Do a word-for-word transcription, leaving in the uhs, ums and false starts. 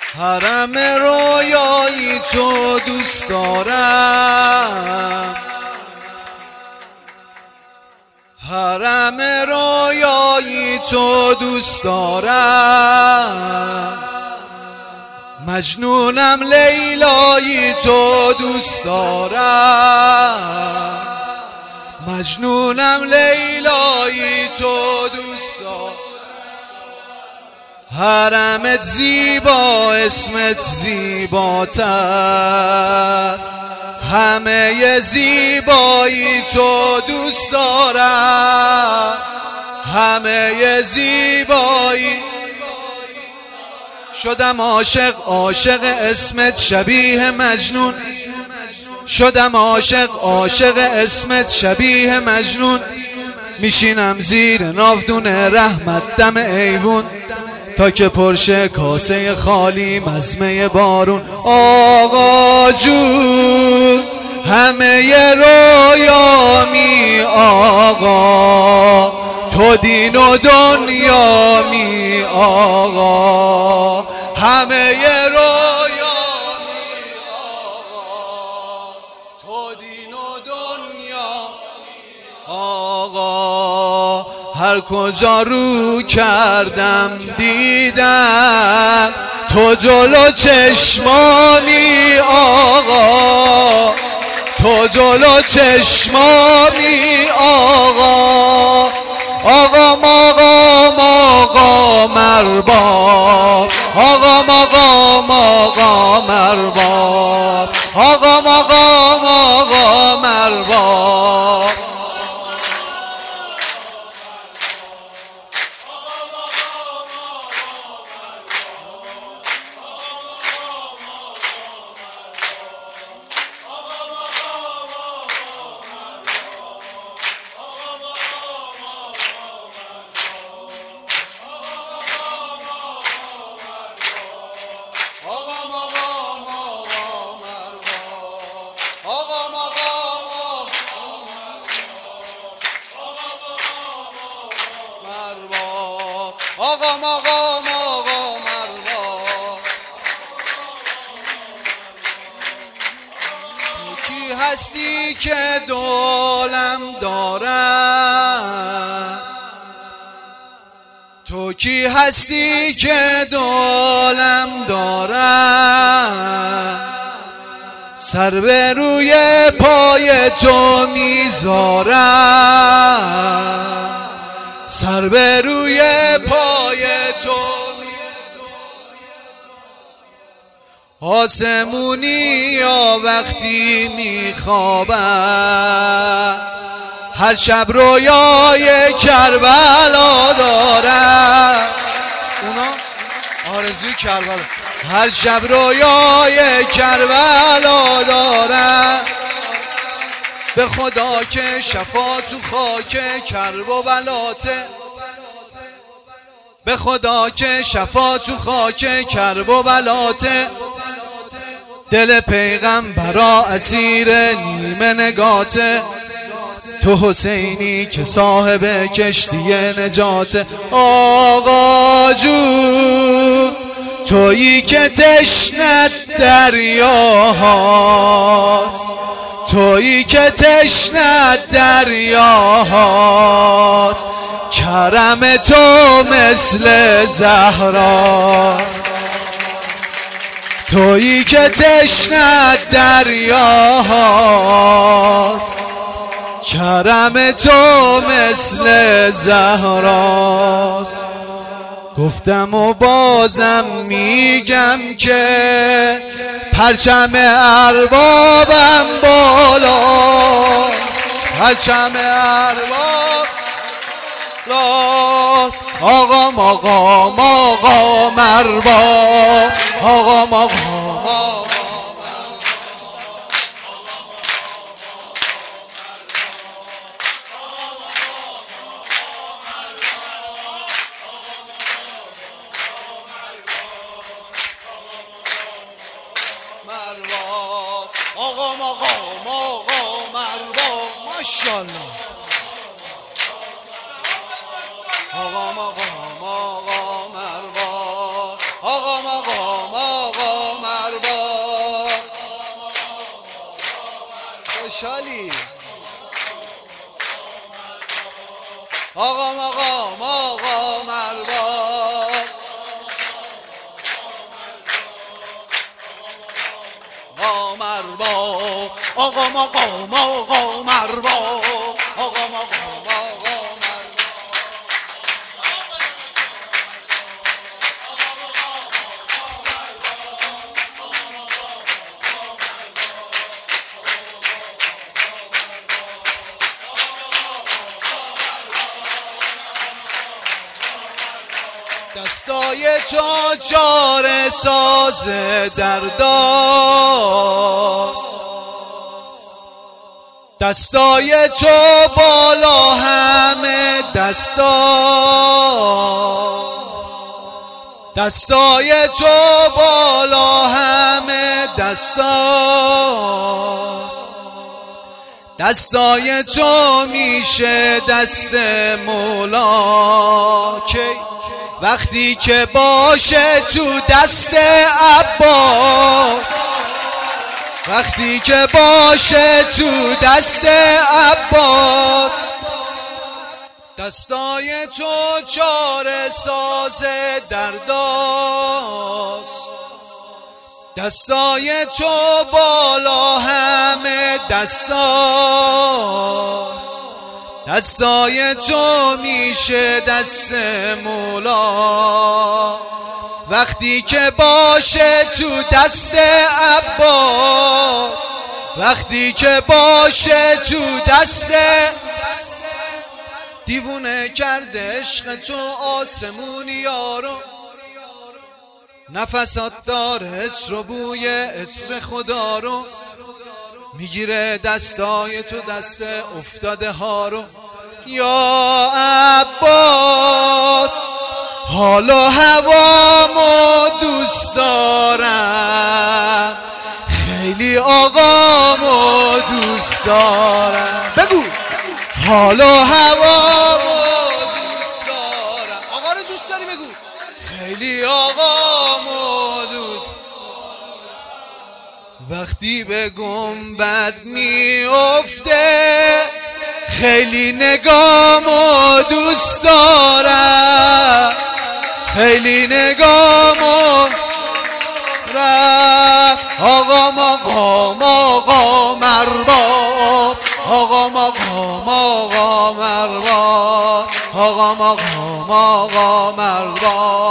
حرم رویایی تو دوست دارم، حرم رویایی تو دوست دارم، مجنونم لیلایی تو دوست دارم، مجنونم لیلایی تو دوست دارم. حرمت زیبا اسمت زیباتر، همه زیبایی تو دوست دارم، همه زیبایی. شدم عاشق عاشق اسمت شبیه مجنون، شدم عاشق عاشق اسمت شبیه مجنون. میشینم زیر ناودون رحمت دم ایوون، تا که پرشه کاسه خالی مزمه بارون. آقا جون همه رویامی آقا، تو دین و دنیامی آقا، همه رویامی آقا، تو دین و دنیا آقا. هر کجا رو کردم دیدم تو جلو چشمامی آقا، تو جلو چشمامی آقا. آقا مقام آقا مرباب، آقا مقام آقا مرباب، آقا مقام آقا مرباب. آقا مقام آقا مرباب، کی هستی که دولم دارم، تو کی هستی که دولم دارم. سر به روی پای تو میذارم، سر به روی پای تو. آسمونی یا وقتی میخوابم، هر شب رویای کربلا دارم. اونا آرزوی کربلا، هر شب رویای کربلا دارم. به خدا که شفا تو خاک کرب و بلاته، به خدا که شفا تو خاک کرب و بلاته. دل پیغمبرا اسیر نیمه نگاته، تو حسینی که صاحب کشتی نجاته. آقا جون تویی که تشنت دریاهاست، تویی که تشنت دریاهاست. کرم تو مثل زهرا، تویی که تشنت دریاهاست. کرم تو مثل زهراست. گفتم و بازم میگم که پرچم اربابم بالاست، پرچم ارباب لا. آقا مقام آقا مرباب، آقا مقام آقا مرباب، آقا مقام آقا مرباب. ماشاءالله. آقا مقام آقا مرباب، آقا مقام مقام آقا مرباب خوشحالی آقا مقام آقا مرباب آقا مرباب آقا مقام آقا مرباب آقا مقام آقا دستای تو چاره ساز درداست دستای تو بالا همه دستاست دستای تو بالا همه دستاست دستای تو میشه دست مولا کی وقتی که باشه تو دست عباس وقتی که باشه تو دست عباس دستای تو چاره ساز درداست دستای تو بالا همه دستاست دستای تو میشه دست مولا وقتی که باشه تو دست عباس وقتی که باشه تو دست دیوونه کرده عشق تو آسمونی یارو نفسات داره عطر و بوی عطر خدا رو میگیره دستای تو دست افتاده ها رو یا عباس حال و هوامو دوست دارم خیلی آقامو دوست دارم بگو حال و هوامو دوست دارم آقا رو دوست داری بگو خیلی آقامو دوست وقتی به گنبد میافته خیلی نگامو دوست دارم خیلی نگامو رفت آقا مقام آقا مرباب آقا مقام آقا مرباب آقا مقام آقا مرباب